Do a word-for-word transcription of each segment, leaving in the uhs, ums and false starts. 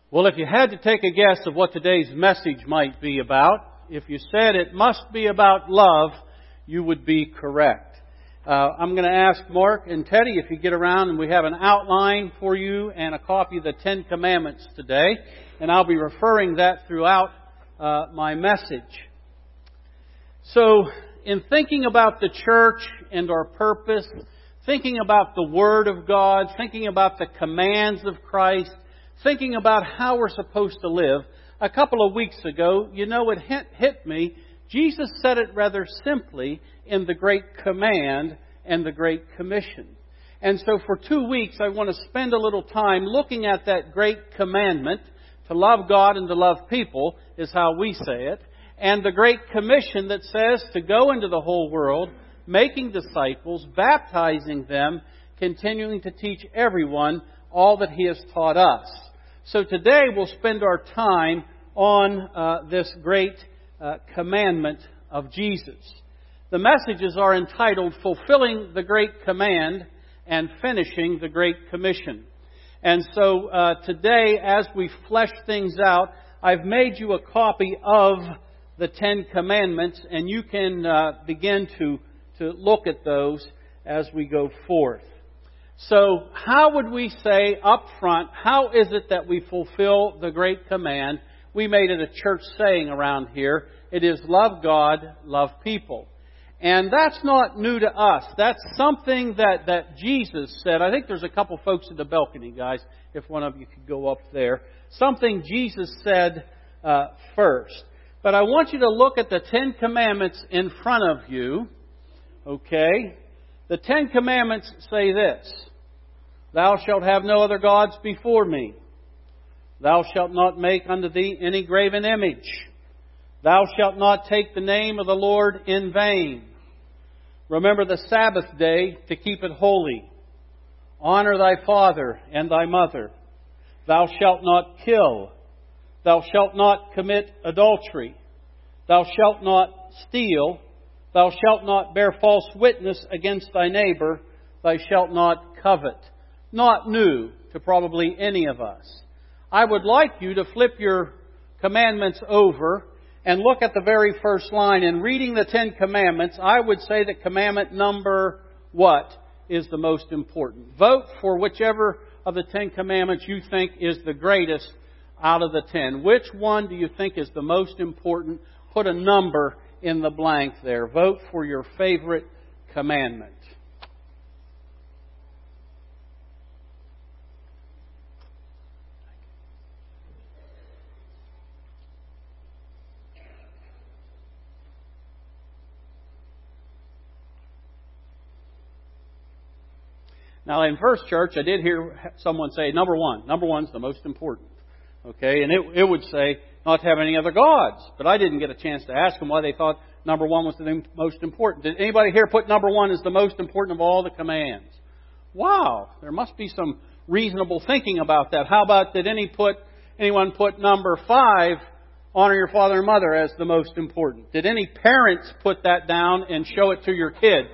Well, if you had to take a guess of what today's message might be about, if you said it must be about love, you would be correct. Uh, I'm going to ask Mark and Teddy if you get around, and we have an outline for you and a copy of the Ten Commandments today, and I'll be referring that throughout uh, my message. So, in thinking about the church and our purpose, thinking about the Word of God, thinking about the commands of Christ, thinking about how we're supposed to live, a couple of weeks ago, you know, it hit, hit me. Jesus said it rather simply in the Great Command and the Great Commission. And so for two weeks, I want to spend a little time looking at that Great Commandment, to love God and to love people, is how we say it, and the Great Commission that says to go into the whole world, making disciples, baptizing them, continuing to teach everyone all that He has taught us. So today we'll spend our time on uh, this great uh, commandment of Jesus. The messages are entitled Fulfilling the Great Command and Finishing the Great Commission. And so uh, today, as we flesh things out, I've made you a copy of the Ten Commandments, and you can uh, begin to, to look at those as we go forth. So, how would we say up front, how is it that we fulfill the Great Command? We made it a church saying around here. It is love God, love people. And that's not new to us. That's something that, that Jesus said. I think there's a couple folks in the balcony, guys, if one of you could go up there. Something Jesus said uh, first. But I want you to look at the Ten Commandments in front of you. Okay? The Ten Commandments say this: Thou shalt have no other gods before me. Thou shalt not make unto thee any graven image. Thou shalt not take the name of the Lord in vain. Remember the Sabbath day to keep it holy. Honor thy father and thy mother. Thou shalt not kill. Thou shalt not commit adultery. Thou shalt not steal. Thou shalt not bear false witness against thy neighbor. Thou shalt not covet. Not new to probably any of us. I would like you to flip your commandments over and look at the very first line. In reading the Ten Commandments, I would say that commandment number what is the most important. Vote for whichever of the Ten Commandments you think is the greatest out of the ten. Which one do you think is the most important? Put a number in the blank there. Vote for your favorite commandment. Now, in First Church, I did hear someone say, number one. Number one's the most important. Okay, and it, it would say not to have any other gods. But I didn't get a chance to ask them why they thought number one was the most important. Did anybody here put number one as the most important of all the commands? Wow, there must be some reasonable thinking about that. How about did any put anyone put number five, honor your father and mother, as the most important? Did any parents put that down and show it to your kids?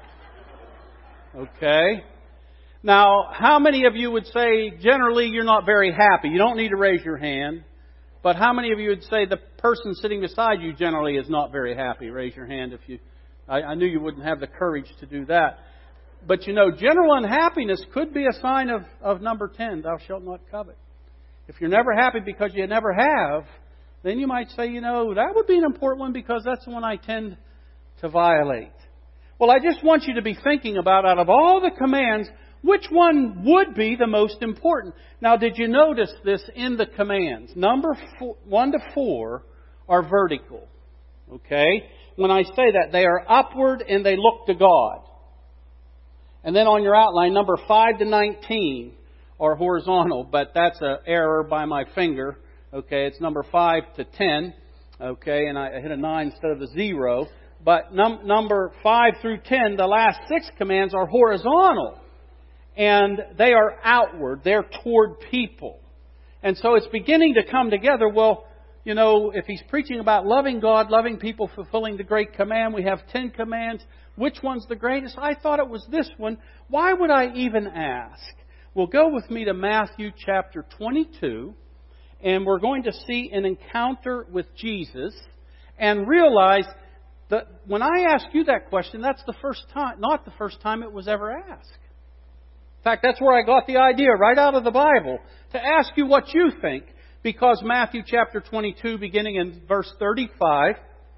Okay. Now, how many of you would say generally you're not very happy? You don't need to raise your hand. But how many of you would say the person sitting beside you generally is not very happy? Raise your hand if you... I, I knew you wouldn't have the courage to do that. But you know, general unhappiness could be a sign of, of number ten, thou shalt not covet. If you're never happy because you never have, then you might say, you know, that would be an important one because that's the one I tend to violate. Well, I just want you to be thinking about, out of all the commands, which one would be the most important? Now, did you notice this in the commands? Number four, one to four are vertical. Okay? When I say that, they are upward and they look to God. And then on your outline, number five to nineteen are horizontal, but that's an error by my finger. Okay, it's number five to ten. Okay, and I hit a nine instead of a zero. But num- number five through ten, the last six commands are horizontal. And they are outward. They're toward people. And so it's beginning to come together. Well, you know, if he's preaching about loving God, loving people, fulfilling the great command, we have ten commands. Which one's the greatest? I thought it was this one. Why would I even ask? Well, go with me to Matthew chapter twenty-two. and we're going to see an encounter with Jesus and realize that when I ask you that question, that's the first time, not the first time it was ever asked. In fact, that's where I got the idea, right out of the Bible, to ask you what you think. Because Matthew chapter twenty-two, beginning in verse thirty-five,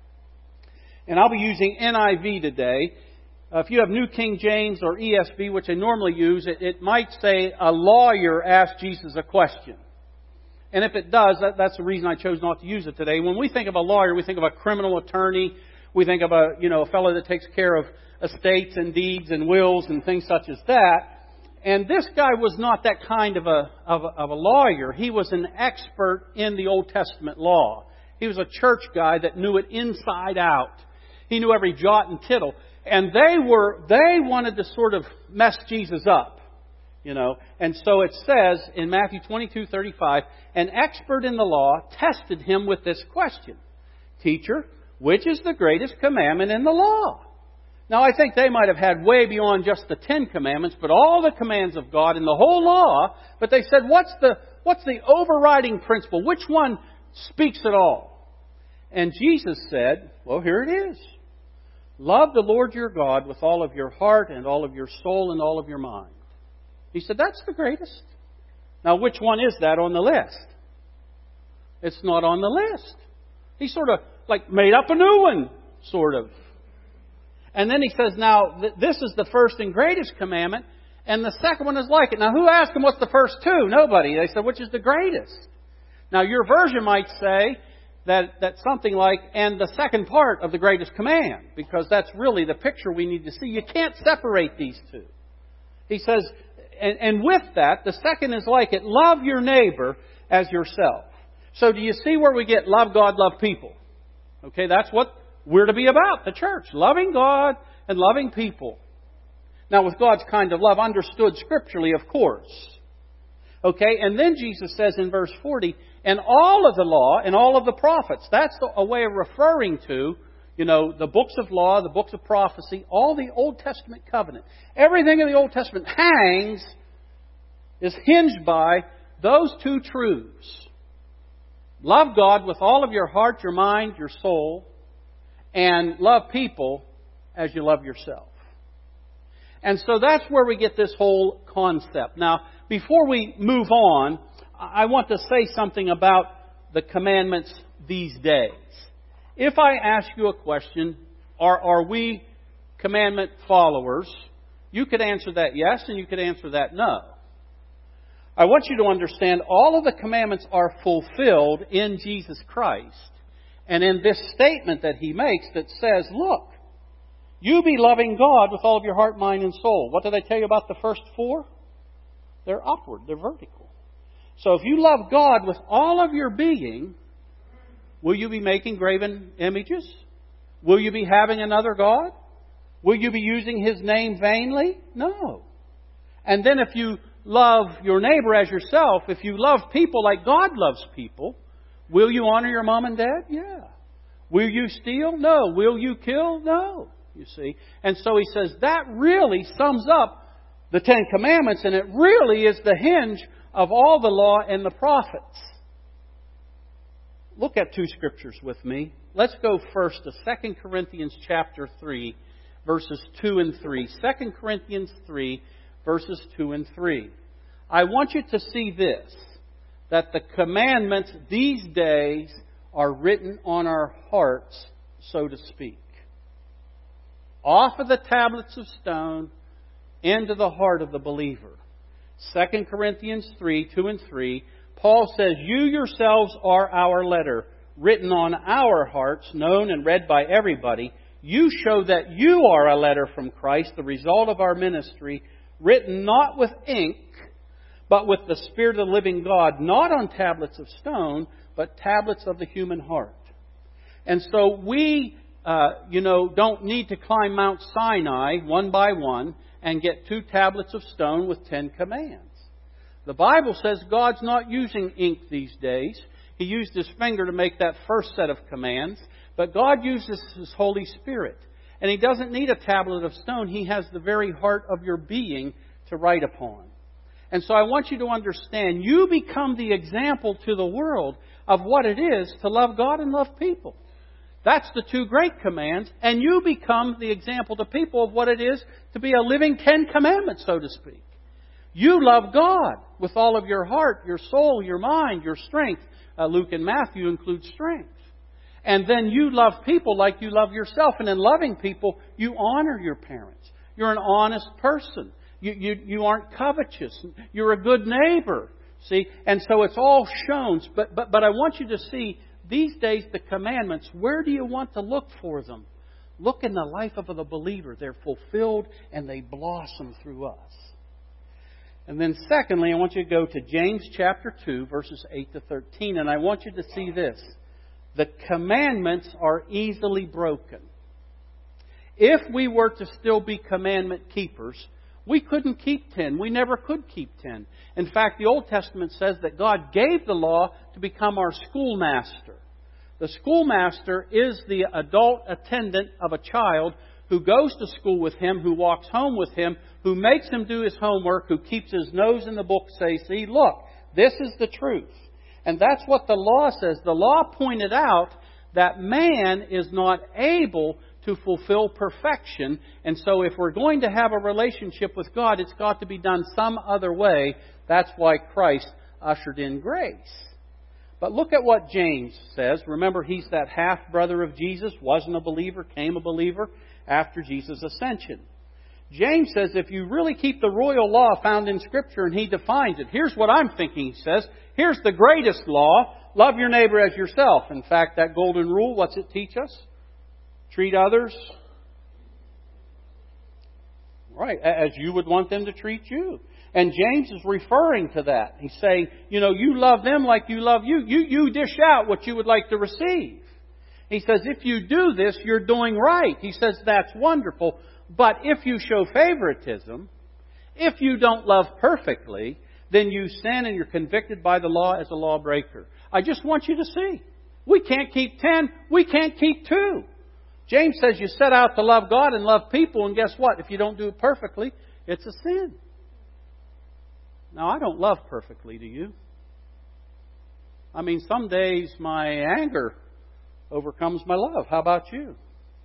and I'll be using N I V today. Uh, if you have New King James or E S V, which I normally use, it, it might say, a lawyer asked Jesus a question. And if it does, that, that's the reason I chose not to use it today. When we think of a lawyer, we think of a criminal attorney. We think of a, you know, a fellow that takes care of estates and deeds and wills and things such as that. And this guy was not that kind of a, of a, of a lawyer. He was an expert in the Old Testament law. He was a church guy that knew it inside out. He knew every jot and tittle. And they were, they wanted to sort of mess Jesus up, you know. And so it says in Matthew twenty-two thirty-five, an expert in the law tested him with this question. Teacher, which is the greatest commandment in the law? Now, I think they might have had way beyond just the Ten Commandments, but all the commands of God in the whole law. But they said, what's the, what's the overriding principle? Which one speaks it all? And Jesus said, well, here it is. Love the Lord your God with all of your heart and all of your soul and all of your mind. He said, that's the greatest. Now, which one is that on the list? It's not on the list. He sort of like made up a new one, sort of. And then he says, now, th- this is the first and greatest commandment, and the second one is like it. Now, who asked him what's the first two? Nobody. They said, which is the greatest? Now, your version might say that that's something like, and the second part of the greatest command, because that's really the picture we need to see. You can't separate these two. He says, and, and with that, the second is like it, love your neighbor as yourself. So do you see where we get love God, love people? Okay, that's what we're to be about, the church. Loving God and loving people. Now, with God's kind of love, understood scripturally, of course. Okay, and then Jesus says in verse forty, and all of the law and all of the prophets. That's a way of referring to, you know, the books of law, the books of prophecy, all the Old Testament covenant. Everything in the Old Testament hangs, is hinged by those two truths. Love God with all of your heart, your mind, your soul, and love people as you love yourself. And so that's where we get this whole concept. Now, before we move on, I want to say something about the commandments these days. If I ask you a question, are, are we commandment followers? You could answer that yes, and you could answer that no. I want you to understand all of the commandments are fulfilled in Jesus Christ. And in this statement that He makes that says, look, you be loving God with all of your heart, mind, and soul. What do they tell you about the first four? They're upward. They're vertical. So if you love God with all of your being, will you be making graven images? Will you be having another God? Will you be using His name vainly? No. And then if you love your neighbor as yourself, if you love people like God loves people, will you honor your mom and dad? Yeah. Will you steal? No. Will you kill? No. You see. And so he says that really sums up the Ten Commandments, and it really is the hinge of all the law and the prophets. Look at two scriptures with me. Let's go first to Second Corinthians chapter three, verses two and three. Second Corinthians three, verses two and three. I want you to see this, that the commandments these days are written on our hearts, so to speak. Off of the tablets of stone into the heart of the believer. Second Corinthians three, two and three, Paul says, you yourselves are our letter, written on our hearts, known and read by everybody. You show that you are a letter from Christ, the result of our ministry, written not with ink, but with the Spirit of the living God, not on tablets of stone, but tablets of the human heart. And so we, uh, you know, don't need to climb Mount Sinai one by one and get two tablets of stone with Ten Commands. The Bible says God's not using ink these days. He used His finger to make that first set of commands. But God uses His Holy Spirit. And He doesn't need a tablet of stone. He has the very heart of your being to write upon. And so I want you to understand, you become the example to the world of what it is to love God and love people. That's the two great commands. And you become the example to people of what it is to be a living Ten Commandments, so to speak. You love God with all of your heart, your soul, your mind, your strength. Uh, Luke and Matthew include strength. And then you love people like you love yourself. And in loving people, you honor your parents. You're an honest person. You, you, you aren't covetous. You're a good neighbor. See? And so it's all shown. But, but, but I want you to see, these days, the commandments, where do you want to look for them? Look in the life of the believer. They're fulfilled and they blossom through us. And then secondly, I want you to go to James chapter two, verses eight to thirteen. And I want you to see this. The commandments are easily broken. If we were to still be commandment keepers, we couldn't keep ten. We never could keep ten. In fact, the Old Testament says that God gave the law to become our schoolmaster. The schoolmaster is the adult attendant of a child who goes to school with him, who walks home with him, who makes him do his homework, who keeps his nose in the book, say, see, look, this is the truth. And that's what the law says. The law pointed out that man is not able to fulfill perfection. And so if we're going to have a relationship with God, it's got to be done some other way. That's why Christ ushered in grace. But look at what James says. Remember, he's that half-brother of Jesus, wasn't a believer, came a believer after Jesus' ascension. James says if you really keep the royal law found in Scripture, and he defines it. Here's what I'm thinking, he says. Here's the greatest law. Love your neighbor as yourself. In fact, that golden rule, what's it teach us? Treat others right as you would want them to treat you. And James is referring to that. He's saying, you know, you love them like you love you. You, you dish out what you would like to receive. He says, if you do this, you're doing right. He says, that's wonderful. But if you show favoritism, if you don't love perfectly, then you sin and you're convicted by the law as a lawbreaker. I just want you to see. We can't keep ten. We can't keep two. James says you set out to love God and love people, and guess what? If you don't do it perfectly, it's a sin. Now, I don't love perfectly, do you? I mean, some days my anger overcomes my love. How about you?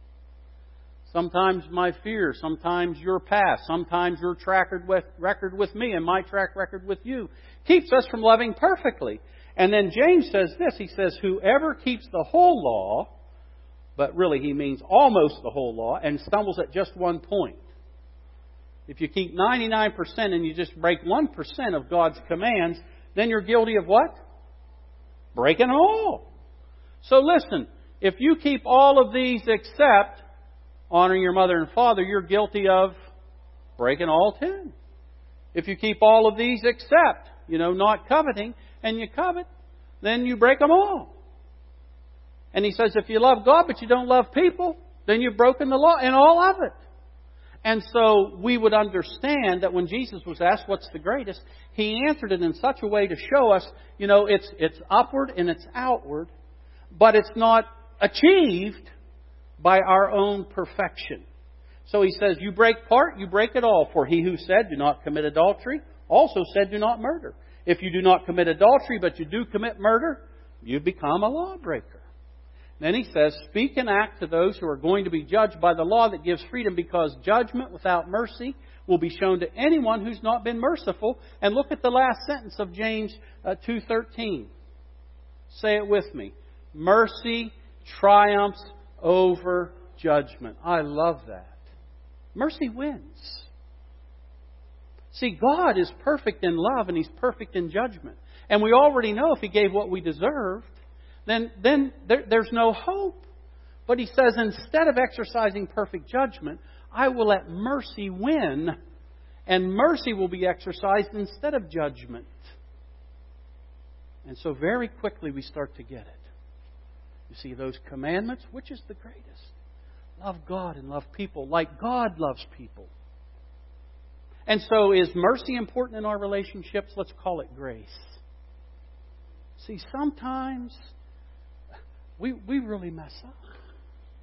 Sometimes my fear, sometimes your past, sometimes your track record with me and my track record with you keeps us from loving perfectly. And then James says this, he says, whoever keeps the whole law, but really he means almost the whole law, and stumbles at just one point. If you keep ninety-nine percent and you just break one percent of God's commands, then you're guilty of what? Breaking them all. So listen, if you keep all of these except honoring your mother and father, you're guilty of breaking all ten. If you keep all of these except, you know, not coveting, and you covet, then you break them all. And he says, if you love God but you don't love people, then you've broken the law in all of it. And so we would understand that when Jesus was asked what's the greatest, He answered it in such a way to show us, you know, it's it's upward and it's outward, but it's not achieved by our own perfection. So He says, you break part, you break it all. For He who said, do not commit adultery, also said, do not murder. If you do not commit adultery, but you do commit murder, you become a lawbreaker. Then He says, speak and act to those who are going to be judged by the law that gives freedom, because judgment without mercy will be shown to anyone who's not been merciful. And look at the last sentence of James uh, two thirteen. Say it with me. Mercy triumphs over judgment. I love that. Mercy wins. See, God is perfect in love and He's perfect in judgment. And we already know if He gave what we deserved, then, then there, there's no hope. But He says, instead of exercising perfect judgment, I will let mercy win, and mercy will be exercised instead of judgment. And so very quickly we start to get it. You see, those commandments, which is the greatest? Love God and love people like God loves people. And so is mercy important in our relationships? Let's call it grace. See, sometimes we, we really mess up.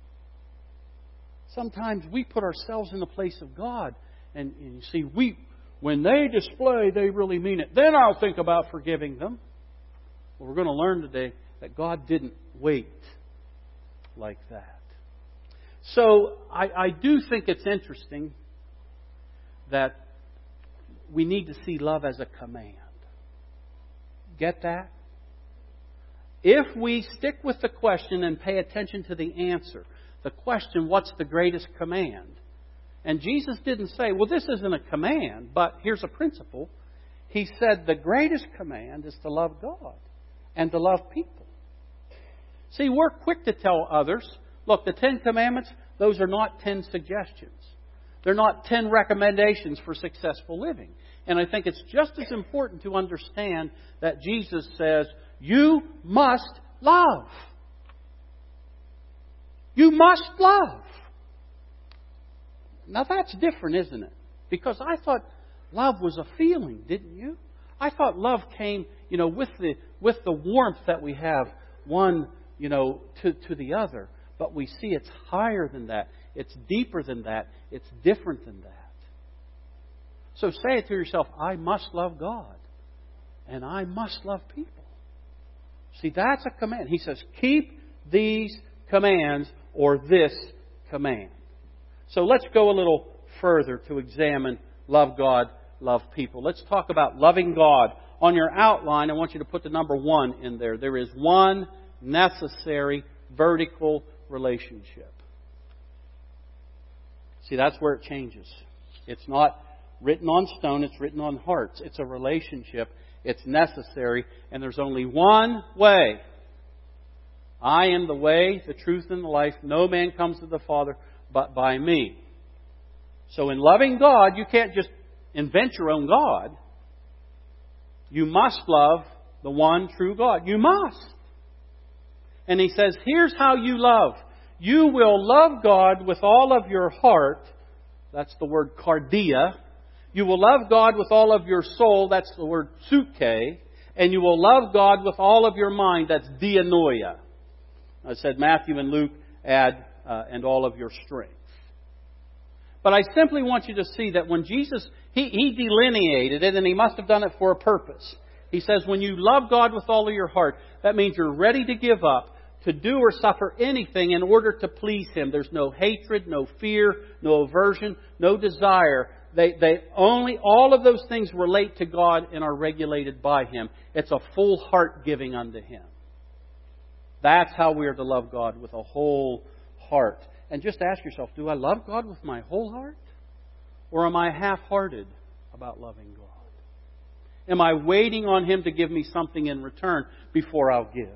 Sometimes we put ourselves in the place of God. And, and you see, we when they display, they really mean it. Then I'll think about forgiving them. Well, we're going to learn today that God didn't wait like that. So I, I do think it's interesting that we need to see love as a command. Get that? If we stick with the question and pay attention to the answer, the question, what's the greatest command? And Jesus didn't say, well, this isn't a command, but here's a principle. He said the greatest command is to love God and to love people. See, we're quick to tell others, look, the Ten Commandments, those are not ten suggestions. They're not ten recommendations for successful living. And I think it's just as important to understand that Jesus says, you must love. You must love. Now that's different, isn't it? Because I thought love was a feeling, didn't you? I thought love came, you know, with the with the warmth that we have one, you know, to, to the other. But we see it's higher than that. It's deeper than that. It's different than that. So say it to yourself, I must love God. And I must love people. See, that's a command. He says, keep these commands or this command. So let's go a little further to examine love God, love people. Let's talk about loving God. On your outline, I want you to put the number one in there. There is one necessary vertical relationship. See, that's where it changes. It's not written on stone, it's written on hearts. It's a relationship. It's necessary. And there's only one way. I am the way, the truth, and the life. No man comes to the Father but by me. So in loving God, you can't just invent your own God. You must love the one true God. You must. And He says, here's how you love. You will love God with all of your heart. That's the word cardia. You will love God with all of your soul. That's the word psuche. And you will love God with all of your mind. That's dianoia. I said Matthew and Luke add, uh, and all of your strength. But I simply want you to see that when Jesus, he, he delineated it, and He must have done it for a purpose. He says, when you love God with all of your heart, that means you're ready to give up, to do or suffer anything in order to please Him. There's no hatred, no fear, no aversion, no desire. They, they only, all of those things relate to God and are regulated by Him. It's a full heart giving unto Him. That's how we are to love God, with a whole heart. And just ask yourself, do I love God with my whole heart? Or am I half-hearted about loving God? Am I waiting on Him to give me something in return before I'll give?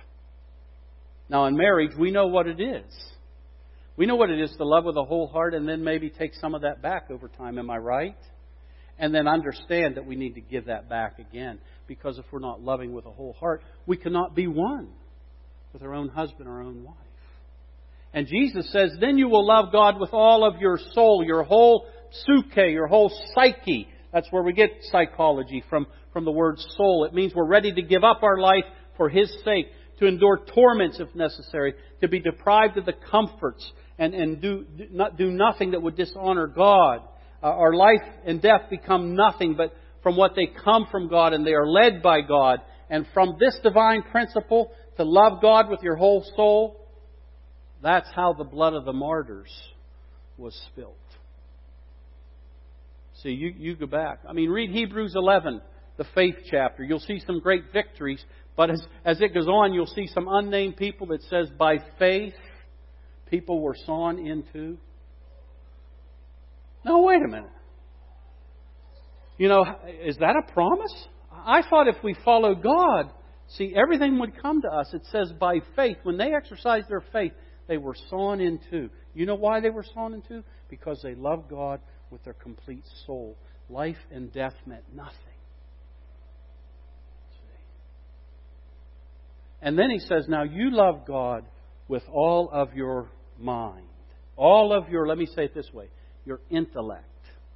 Now in marriage, we know what it is. We know what it is to love with a whole heart and then maybe take some of that back over time. Am I right? And then understand that we need to give that back again. Because if we're not loving with a whole heart, we cannot be one with our own husband or our own wife. And Jesus says, then you will love God with all of your soul, your whole psuche, your whole psyche. That's where we get psychology from, from the word soul. It means we're ready to give up our life for His sake, to endure torments if necessary, to be deprived of the comforts and, and do, do, not, do nothing that would dishonor God. Uh, our life and death become nothing but from what they come from God, and they are led by God. And from this divine principle, to love God with your whole soul, that's how the blood of the martyrs was spilt. See, you, you go back. I mean, read Hebrews eleven, the faith chapter. You'll see some great victories. But as, as it goes on, you'll see some unnamed people that says, by faith, people were sawn into. Now, wait a minute. You know, is that a promise? I thought if we followed God, see, everything would come to us. It says by faith. When they exercised their faith, they were sawn in two. You know why they were sawn in two? Because they loved God with their complete soul. Life and death meant nothing. See? And then He says, now you love God with all of your mind. All of your, let me say it this way, your intellect.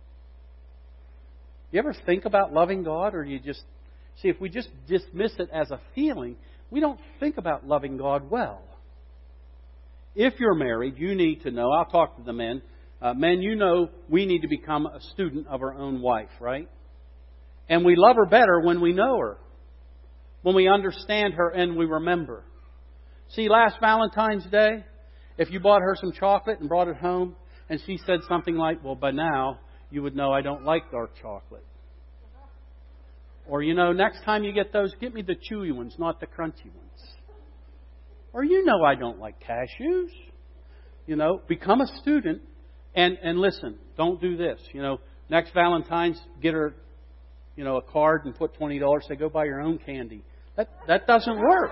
You ever think about loving God, or you just, see, if we just dismiss it as a feeling, we don't think about loving God well. If you're married, you need to know, I'll talk to the men, Uh, men, you know we need to become a student of our own wife, right? And we love her better when we know her, when we understand her and we remember. See, last Valentine's Day, if you bought her some chocolate and brought it home, and she said something like, well, by now, you would know I don't like dark chocolate. Or, you know, next time you get those, get me the chewy ones, not the crunchy ones. Or, you know I don't like cashews. You know, become a student and, and listen, don't do this. You know, next Valentine's, get her, you know, a card and put twenty dollars, say, go buy your own candy. That, that doesn't work.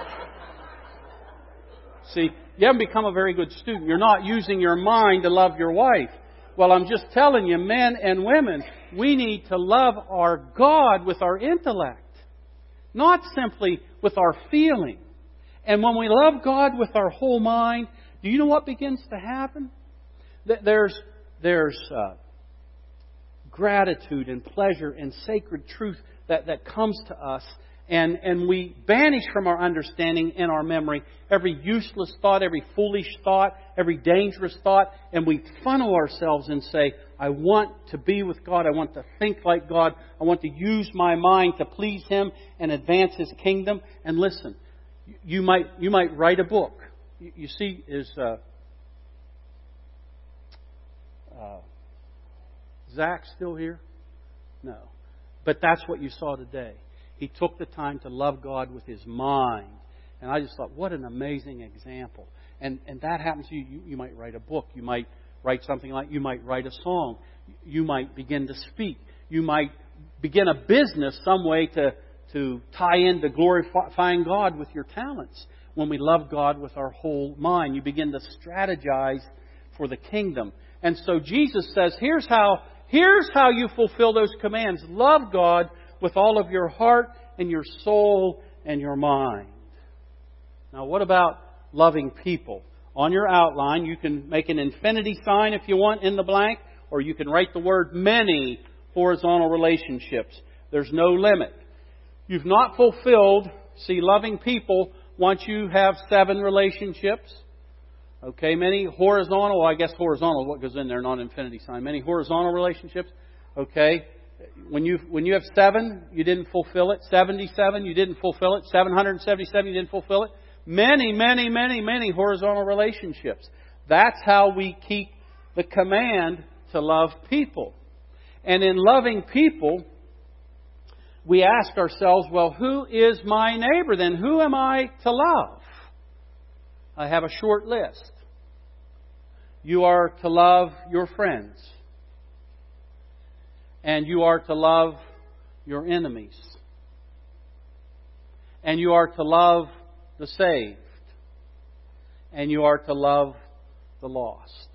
See, you haven't become a very good student. You're not using your mind to love your wife. Well, I'm just telling you, men and women, we need to love our God with our intellect, not simply with our feeling. And when we love God with our whole mind, do you know what begins to happen? There's, there's uh, gratitude and pleasure and sacred truth that, that comes to us. And, and we banish from our understanding and our memory every useless thought, every foolish thought, every dangerous thought, and we funnel ourselves and say, I want to be with God. I want to think like God. I want to use my mind to please Him and advance His kingdom. And listen, you might you might write a book. You, you see, is uh, uh, Zach still here? No. But that's what you saw today. He took the time to love God with his mind. And I just thought, what an amazing example. And and that happens to you. You, you might write a book. You might write something like, you might write a song. You might begin to speak. You might begin a business some way to, to tie into glorifying God with your talents. When we love God with our whole mind, you begin to strategize for the kingdom. And so Jesus says, here's how, here's how you fulfill those commands. Love God with all of your heart and your soul and your mind. Now, what about loving people? On your outline, you can make an infinity sign if you want in the blank, or you can write the word many horizontal relationships. There's no limit. You've not fulfilled, see, loving people once you have seven relationships. Okay, many horizontal, well, I guess horizontal is what goes in there, not infinity sign. Many horizontal relationships. Okay. When you when you have seven, you didn't fulfill it. seventy-seven, you didn't fulfill it. seven hundred seventy-seven, you didn't fulfill it. Many, many, many, many horizontal relationships. That's how we keep the command to love people. And in loving people, we ask ourselves, well, who is my neighbor then? Who am I to love? I have a short list. You are to love your friends. And you are to love your enemies. And you are to love the saved. And you are to love the lost.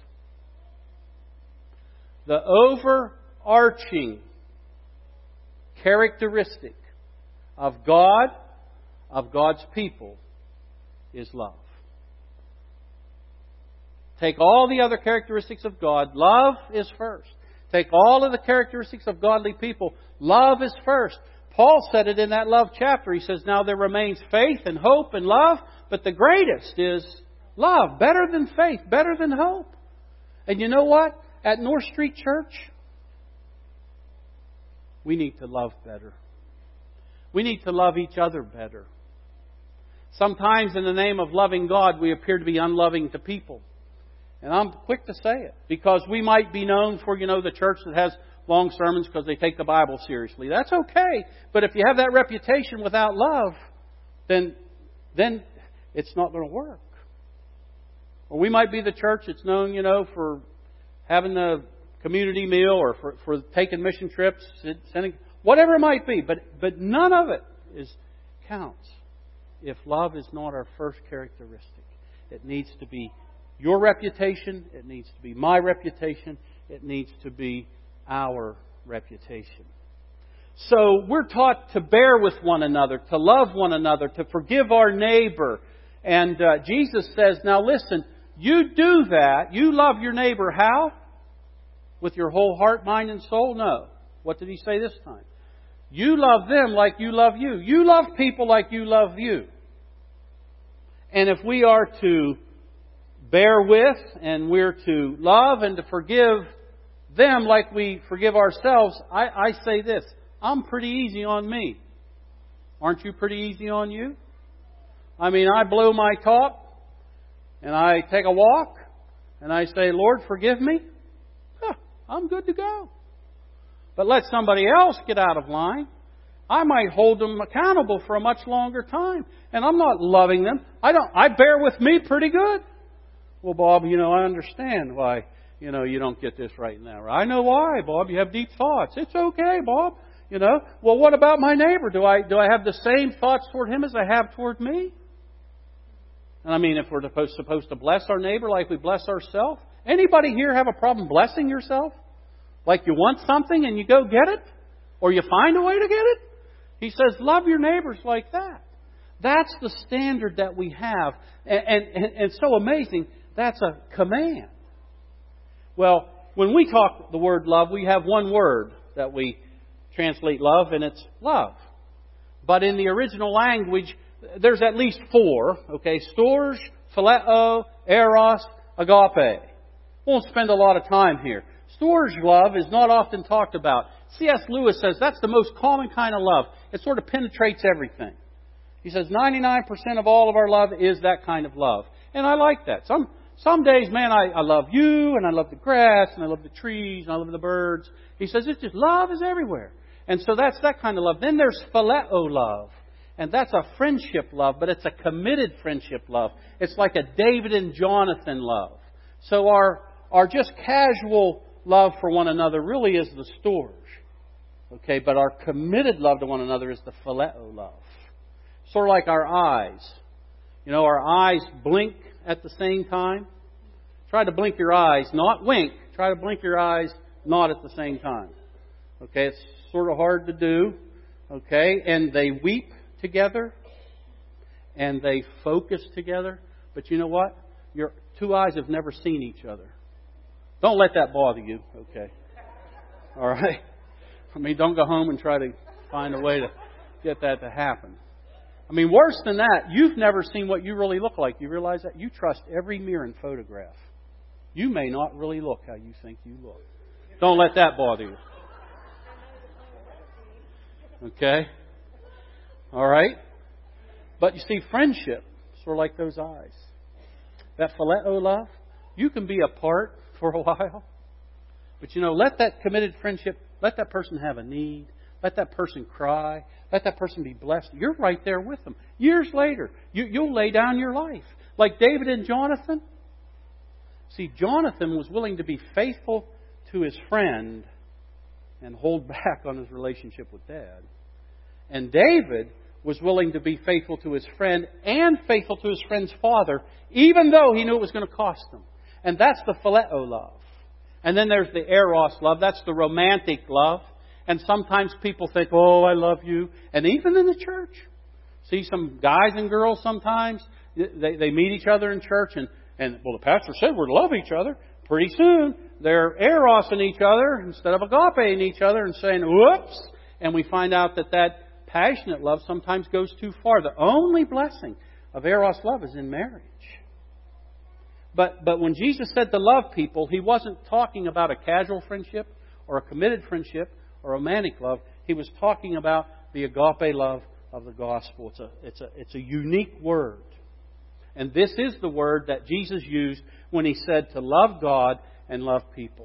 The overarching characteristic of God, of God's people, is love. Take all the other characteristics of God. Love is first. Take all of the characteristics of godly people. Love is first. Paul said it in that love chapter. He says, now there remains faith and hope and love, but the greatest is love. Better than faith, better than hope. And you know what? At North Street Church, we need to love better. We need to love each other better. Sometimes in the name of loving God, we appear to be unloving to people. And I'm quick to say it. Because we might be known for, you know, the church that has long sermons because they take the Bible seriously. That's okay. But if you have that reputation without love, then, then it's not going to work. Or we might be the church that's known, you know, for having the community meal or for, for taking mission trips, sending, whatever it might be. But, but none of it is counts if love is not our first characteristic. It needs to be your reputation. It needs to be my reputation. It needs to be our reputation. So we're taught to bear with one another, to love one another, to forgive our neighbor. And uh, Jesus says, now listen, you do that. You love your neighbor how? With your whole heart, mind, and soul? No. What did He say this time? You love them like you love you. You love people like you love you. And if we are to bear with, and we're to love and to forgive them like we forgive ourselves. I, I say this, I'm pretty easy on me. Aren't you pretty easy on you? I mean, I blow my top, and I take a walk, and I say, Lord, forgive me. Huh, I'm good to go. But let somebody else get out of line. I might hold them accountable for a much longer time. And I'm not loving them. I don't. I bear with me pretty good. Well, Bob, you know, I understand why, you know, you don't get this right now. I know why, Bob. You have deep thoughts. It's okay, Bob. You know. Well, what about my neighbor? Do I do I have the same thoughts toward him as I have toward me? And I mean, if we're supposed supposed to bless our neighbor like we bless ourselves, anybody here have a problem blessing yourself? Like you want something and you go get it? Or you find a way to get it? He says, love your neighbors like that. That's the standard that we have. And, and, and so amazing, that's a command. Well, when we talk the word love, we have one word that we translate love, and it's love. But in the original language, there's at least four. Okay, storge, phileo, eros, agape. Won't spend a lot of time here. Storge love is not often talked about. C S Lewis says that's the most common kind of love. It sort of penetrates everything. He says ninety-nine percent of all of our love is that kind of love. And I like that. Some some days, man, I, I love you, and I love the grass, and I love the trees, and I love the birds. He says it's just love is everywhere. And so that's that kind of love. Then there's phileo love. And that's a friendship love, but it's a committed friendship love. It's like a David and Jonathan love. So our, our just casual love for one another really is the storge. Okay, but our committed love to one another is the phileo love. Sort of like our eyes. You know, our eyes blink at the same time. Try to blink your eyes, not wink. Try to blink your eyes, not at the same time. Okay, it's sort of hard to do. Okay, and they weep together. And they focus together. But you know what? Your two eyes have never seen each other. Don't let that bother you. Okay. All right. I mean, don't go home and try to find a way to get that to happen. I mean, worse than that, you've never seen what you really look like. You realize that? You trust every mirror and photograph. You may not really look how you think you look. Don't let that bother you. Okay? All right? But you see, friendship, sort of like those eyes. That phileo love, you can be apart for a while. But you know, let that committed friendship, let that person have a need. Let that person cry. Let that person be blessed. You're right there with them. Years later, you, you'll lay down your life. Like David and Jonathan. See, Jonathan was willing to be faithful to his friend and hold back on his relationship with Dad. And David was willing to be faithful to his friend and faithful to his friend's father, even though he knew it was going to cost him. And that's the phileo love. And then there's the eros love. That's the romantic love. And sometimes people think, oh, I love you. And even in the church. See some guys and girls sometimes, they, they meet each other in church and, and, well, the pastor said we're to love each other. Pretty soon, they're eros in each other instead of agape in each other and saying, whoops. And we find out that that passionate love sometimes goes too far. The only blessing of eros love is in marriage. But but when Jesus said to love people, He wasn't talking about a casual friendship or a committed friendship or romantic love. He was talking about the agape love of the gospel. It's a it's a it's a unique word. And this is the word that Jesus used when He said to love God and love people.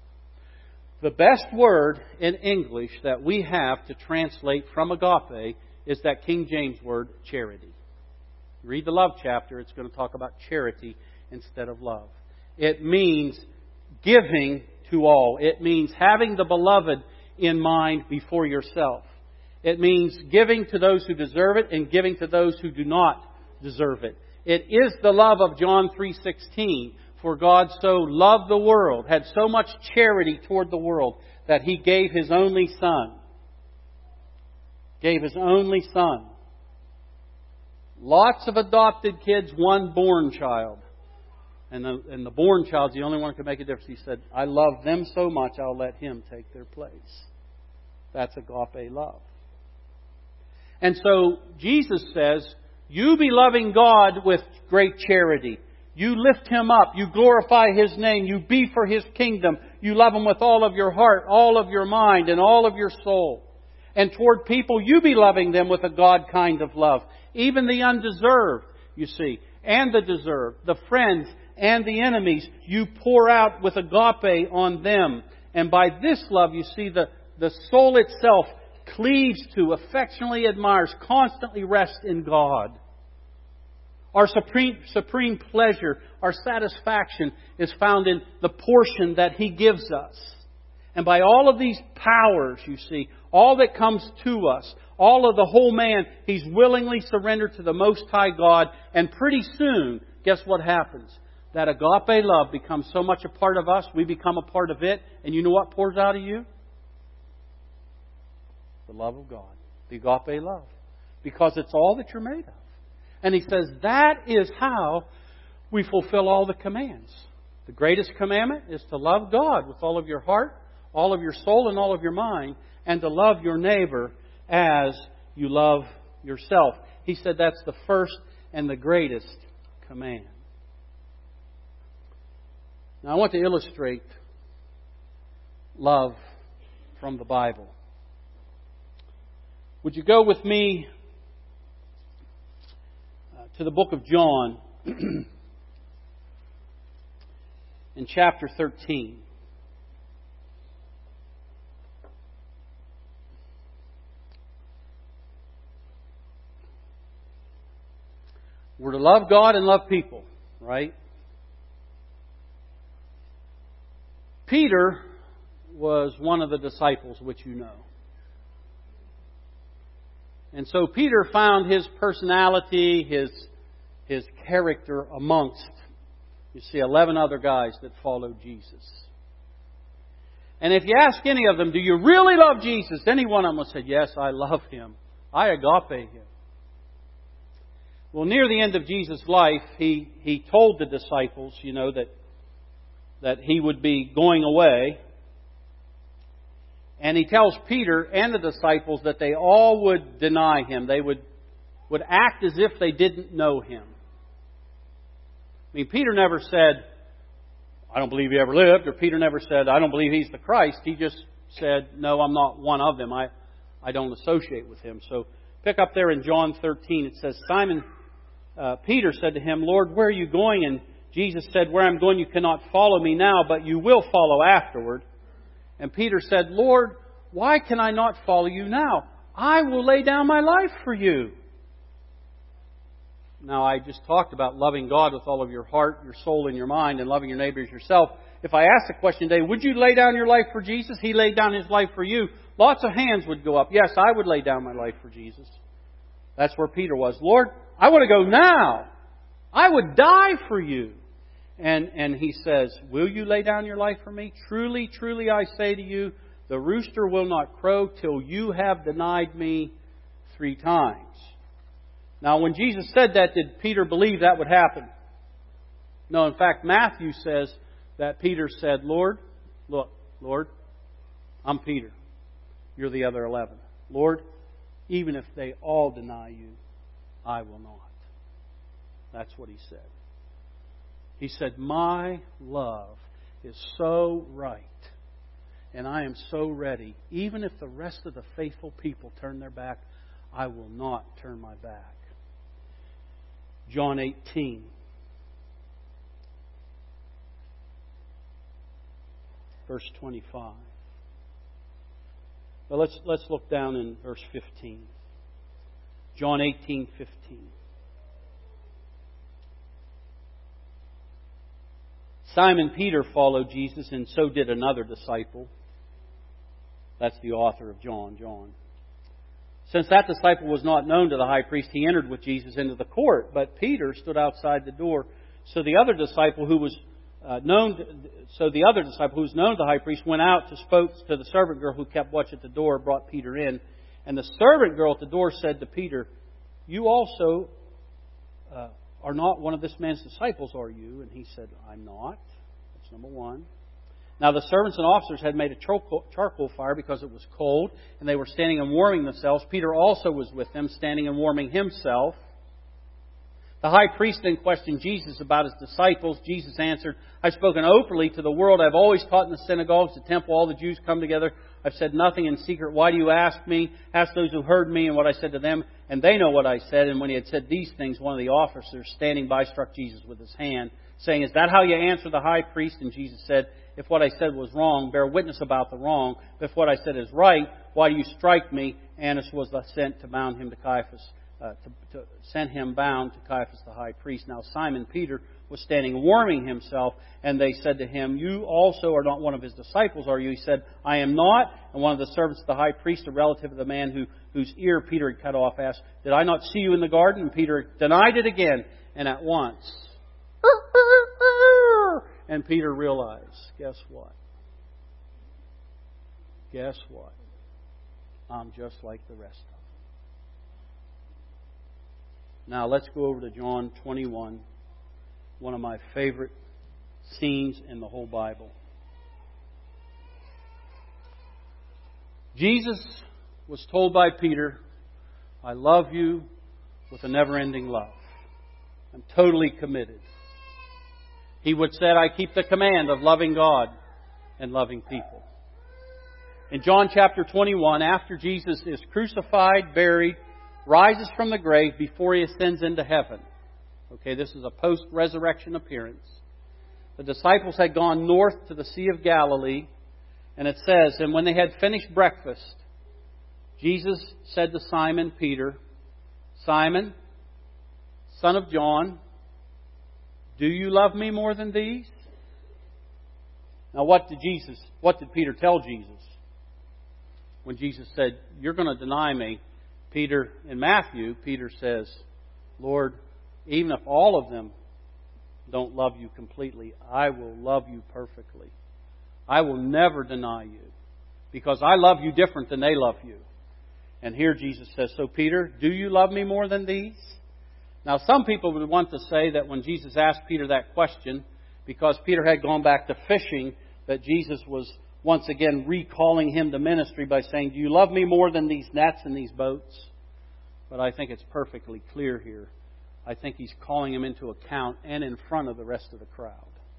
The best word in English that we have to translate from agape is that King James word, charity. Read the love chapter, it's going to talk about charity instead of love. It means giving to all. It means having the beloved in mind before yourself. It means giving to those who deserve it and giving to those who do not deserve it. It is the love of John three sixteen. For God so loved the world, had so much charity toward the world, that He gave His only Son. Gave His only Son. Lots of adopted kids, one born child. And the, and the born child's the only one who can make a difference. He said, I love them so much, I'll let Him take their place. That's agape love. And so Jesus says, you be loving God with great charity. You lift Him up. You glorify His name. You be for His kingdom. You love Him with all of your heart, all of your mind, and all of your soul. And toward people, you be loving them with a God kind of love. Even the undeserved, you see, and the deserved, the friends and the enemies, you pour out with agape on them. And by this love, you see, the, the soul itself cleaves to, affectionately admires, constantly rests in God. Our supreme, supreme pleasure, our satisfaction is found in the portion that He gives us. And by all of these powers, you see, all that comes to us, all of the whole man, He's willingly surrendered to the Most High God. And pretty soon, guess what happens? That agape love becomes so much a part of us, we become a part of it. And you know what pours out of you? The love of God. The agape love. Because it's all that you're made of. And He says that is how we fulfill all the commands. The greatest commandment is to love God with all of your heart, all of your soul, and all of your mind, and to love your neighbor as you love yourself. He said that's the first and the greatest command. Now I want to illustrate love from the Bible. Would you go with me to the book of John in chapter thirteen. We're to love God and love people, right? Peter was one of the disciples, which you know. And so Peter found his personality, his, his character amongst, you see, eleven other guys that followed Jesus. And if you ask any of them, do you really love Jesus? Any one of them will say, yes, I love Him. I agape Him. Well, near the end of Jesus' life, He, he told the disciples, you know, that, that He would be going away. And He tells Peter and the disciples that they all would deny Him. They would, would act as if they didn't know Him. I mean, Peter never said, I don't believe He ever lived. Or Peter never said, I don't believe He's the Christ. He just said, no, I'm not one of them. I, I don't associate with Him. So pick up there in John thirteen. It says, Simon uh, Peter said to Him, Lord, where are you going? And Jesus said, where I'm going you cannot follow me now, but you will follow afterward. And Peter said, Lord, why can I not follow you now? I will lay down my life for you. Now, I just talked about loving God with all of your heart, your soul, and your mind, and loving your neighbor as yourself. If I asked the question today, would you lay down your life for Jesus? He laid down His life for you. Lots of hands would go up. Yes, I would lay down my life for Jesus. That's where Peter was. Lord, I want to go now. I would die for you. And, and He says, will you lay down your life for me? Truly, truly, I say to you, the rooster will not crow till you have denied me three times. Now, when Jesus said that, did Peter believe that would happen? No, in fact, Matthew says that Peter said, Lord, look, Lord, I'm Peter. You're the other eleven. Lord, even if they all deny you, I will not. That's what He said. He said, my love is so right, and I am so ready. Even if the rest of the faithful people turn their back, I will not turn my back. John eighteen. Verse twenty-five. Well, let's, let's look down in verse fifteen. John eighteen fifteen. Simon Peter followed Jesus, and so did another disciple. That's the author of John, John. Since that disciple was not known to the high priest, he entered with Jesus into the court. But Peter stood outside the door. So the other disciple who was uh, known, to, so the other disciple who was known to the high priest went out to spoke to the servant girl who kept watch at the door, brought Peter in. And the servant girl at the door said to Peter, "You also uh, are not one of this man's disciples, are you?" And he said, "I'm not." That's number one. Now the servants and officers had made a charcoal fire because it was cold, and they were standing and warming themselves. Peter also was with them, standing and warming himself. The high priest then questioned Jesus about his disciples. Jesus answered, I've spoken openly to the world. I've always taught in the synagogues, the temple, all the Jews come together. I've said nothing in secret. Why do you ask me? Ask those who heard me and what I said to them. And they know what I said. And when he had said these things, one of the officers standing by struck Jesus with his hand, saying, Is that how you answer the high priest? And Jesus said, If what I said was wrong, bear witness about the wrong. But if what I said is right, why do you strike me? Annas was sent to bound him to Caiaphas. Uh, to, to send him bound to Caiaphas the high priest. Now Simon Peter was standing warming himself, and they said to him, You also are not one of his disciples, are you? He said, I am not. And one of the servants of the high priest, a relative of the man who, whose ear Peter had cut off, asked, Did I not see you in the garden? And Peter denied it again, and at once. And Peter realized, guess what? Guess what? I'm just like the rest of them. Now let's go over to John twenty-one, one of my favorite scenes in the whole Bible. Jesus was told by Peter, I love you with a never-ending love. I'm totally committed. He would say, I keep the command of loving God and loving people. In John chapter twenty-one, after Jesus is crucified, buried, rises from the grave before He ascends into heaven. Okay, this is a post-resurrection appearance. The disciples had gone north to the Sea of Galilee, and it says, And when they had finished breakfast, Jesus said to Simon Peter, Simon, son of John, do you love me more than these? Now what did Jesus, what did Peter tell Jesus? When Jesus said, You're going to deny me, Peter, in Matthew, Peter says, Lord, even if all of them don't love you completely, I will love you perfectly. I will never deny you because I love you different than they love you. And here Jesus says, So Peter, do you love me more than these? Now some people would want to say that when Jesus asked Peter that question, because Peter had gone back to fishing, that Jesus was once again recalling him to ministry by saying, Do you love me more than these nets and these boats? But I think it's perfectly clear here. I think He's calling him into account and in front of the rest of the crowd.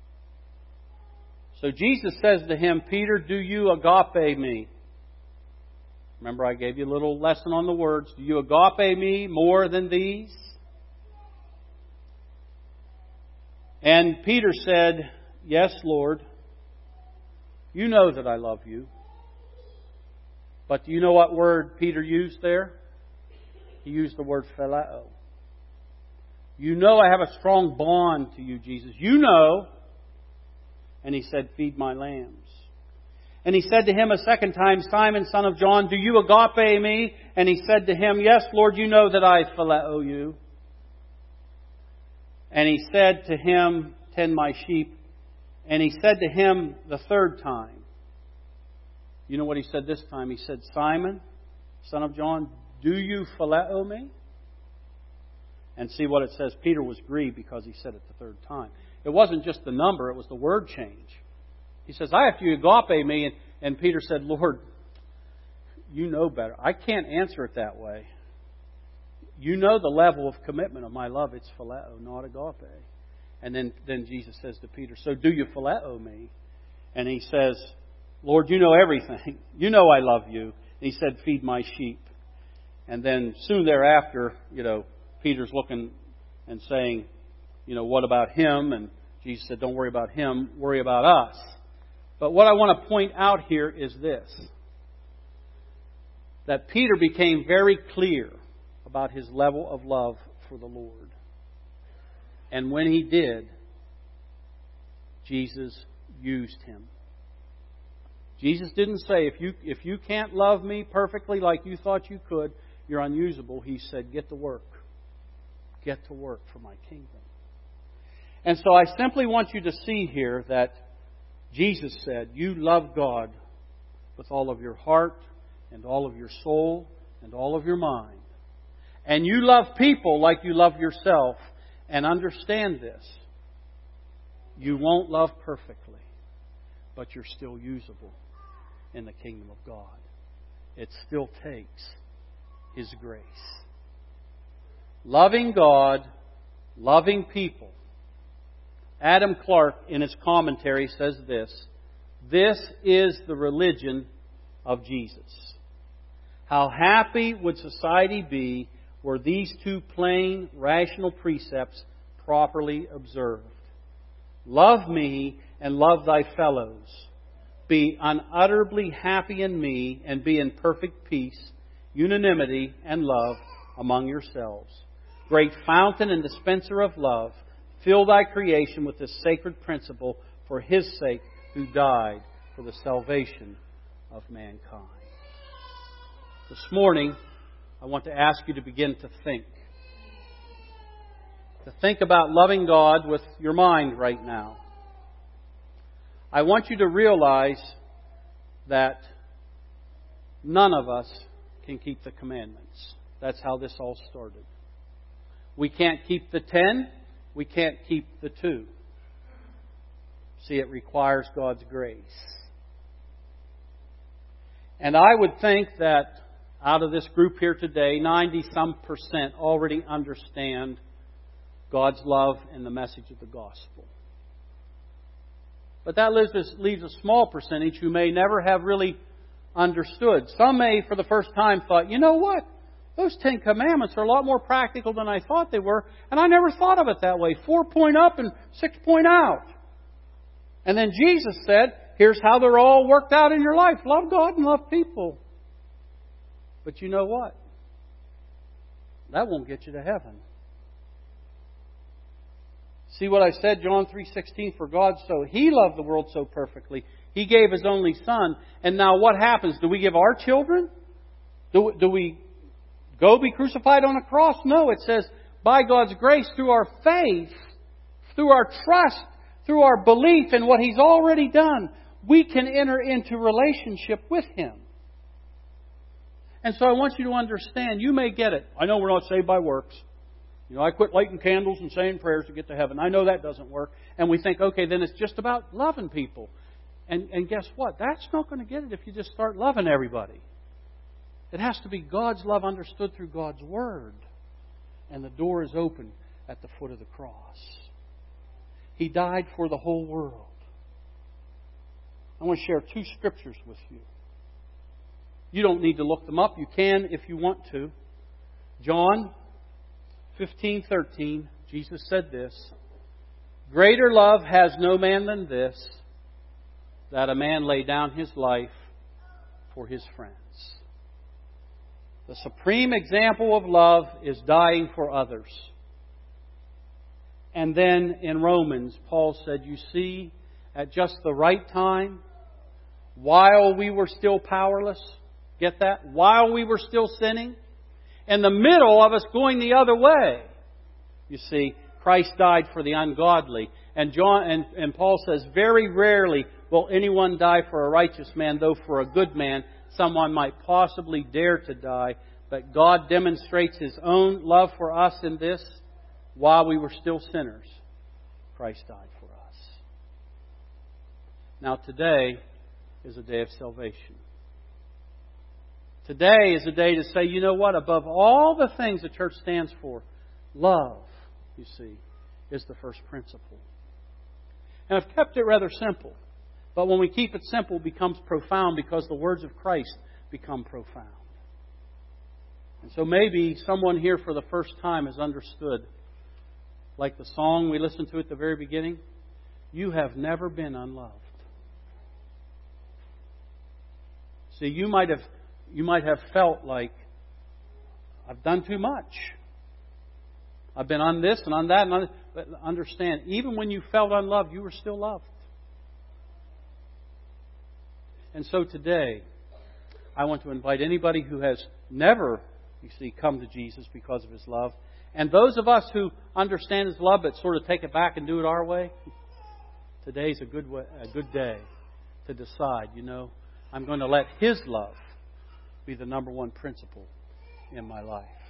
So Jesus says to him, Peter, do you agape me? Remember I gave you a little lesson on the words. Do you agape me more than these? And Peter said, Yes, Lord. You know that I love you. But do you know what word Peter used there? He used the word phileo. You know I have a strong bond to you, Jesus. You know. And He said, Feed my lambs. And He said to him a second time, Simon, son of John, do you agape me? And He said to him, Yes, Lord, you know that I phileo you. And He said to him, Tend my sheep. And He said to him the third time. You know what He said this time? He said, Simon, son of John, do you phileo me? And see what it says. Peter was grieved because he said it the third time. It wasn't just the number, it was the word change. He says, I have to agape me. And, and Peter said, Lord, you know better. I can't answer it that way. You know the level of commitment of my love. It's phileo, not agape. And then, then Jesus says to Peter, So do you phileo me? And he says, Lord, you know everything. You know I love you. And He said, Feed my sheep. And then soon thereafter, you know, Peter's looking and saying, you know, what about him? And Jesus said, don't worry about him, worry about us. But what I want to point out here is this. That Peter became very clear about his level of love for the Lord. And when he did, Jesus used him. Jesus didn't say, if you, if you can't love me perfectly like you thought you could, you're unusable. He said, get to work. Get to work for my kingdom. And so I simply want you to see here that Jesus said, you love God with all of your heart and all of your soul and all of your mind. And you love people like you love yourself. And understand this. You won't love perfectly, but you're still usable in the kingdom of God. It still takes His grace. Loving God, loving people. Adam Clarke, in his commentary, says this: "This is the religion of Jesus. How happy would society be were these two plain, rational precepts properly observed. Love me and love thy fellows. Be unutterably happy in me and be in perfect peace, unanimity, and love among yourselves. Great fountain and dispenser of love, fill thy creation with this sacred principle for His sake who died for the salvation of mankind." This morning, I want to ask you to begin to think. To think about loving God with your mind right now. I want you to realize that none of us can keep the commandments. That's how this all started. We can't keep the ten. We can't keep the two. See, it requires God's grace. And I would think that out of this group here today, ninety some percent already understand God's love and the message of the gospel. But that leaves, leaves a small percentage who may never have really understood. Some may, for the first time, thought, you know what? Those Ten Commandments are a lot more practical than I thought they were, and I never thought of it that way. Four point up and six point out. And then Jesus said, here's how they're all worked out in your life. Love God and love people. But you know what? That won't get you to heaven. See what I said, John three sixteen, for God so, He loved the world so perfectly, He gave His only Son. And now what happens? Do we give our children? Do, do we go be crucified on a cross? No, it says, by God's grace, through our faith, through our trust, through our belief in what He's already done, we can enter into relationship with Him. And so I want you to understand, you may get it. I know we're not saved by works. You know, I quit lighting candles and saying prayers to get to heaven. I know that doesn't work. And we think, okay, then it's just about loving people. And, and guess what? That's not going to get it if you just start loving everybody. It has to be God's love understood through God's Word. And the door is open at the foot of the cross. He died for the whole world. I want to share two scriptures with you. You don't need to look them up. You can if you want to. John fifteen thirteen, Jesus said this: "Greater love has no man than this, that a man lay down his life for his friends." The supreme example of love is dying for others. And then in Romans, Paul said, you see, at just the right time, while we were still powerless, get that? While we were still sinning, in the middle of us going the other way, you see, Christ died for the ungodly. And John and, and Paul says, very rarely will anyone die for a righteous man, though for a good man someone might possibly dare to die. But God demonstrates His own love for us in this: while we were still sinners, Christ died for us. Now today is a day of salvation. Today is a day to say, you know what? Above all the things the church stands for, love, you see, is the first principle. And I've kept it rather simple. But when we keep it simple, it becomes profound because the words of Christ become profound. And so maybe someone here for the first time has understood, like the song we listened to at the very beginning, you have never been unloved. See, you might have you might have felt like, I've done too much. I've been on this and on that. And on, but understand, even when you felt unloved, you were still loved. And so today, I want to invite anybody who has never, you see, come to Jesus because of His love, and those of us who understand His love but sort of take it back and do it our way, today's a good way, a good day to decide, you know, I'm going to let His love be the number one principle in my life.